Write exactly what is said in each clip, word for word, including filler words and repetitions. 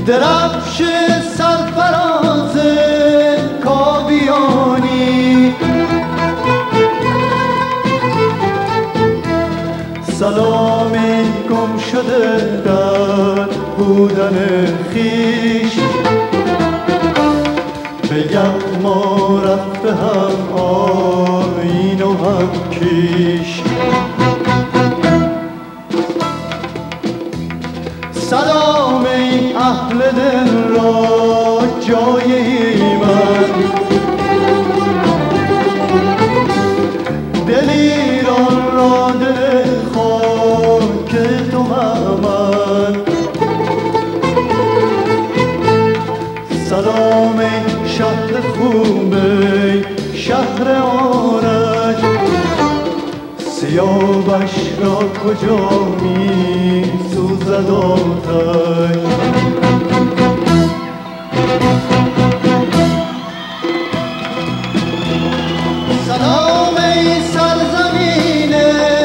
درفش سرفراز کاویانی، سلامی گم شده در بودن خویش، بگم ما رفته هم آیین و هم کیش. سلام ای اهل دل را جای ایمن، دل ایران را دل خاک تو من. سلام ای شهر خوب ای شهر آرش، سیاوش را کجا می سوزد آتش. سلام ای سرزمین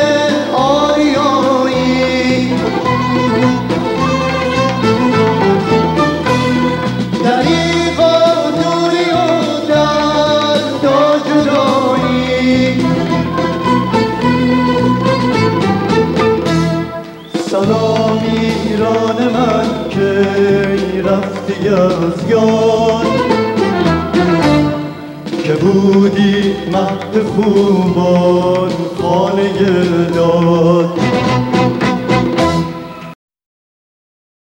آریایی، دریغ و دوری و درد و جدایی. سلام ایران من که رفتی از یاد، که بودی مهد خوبان خانه داد.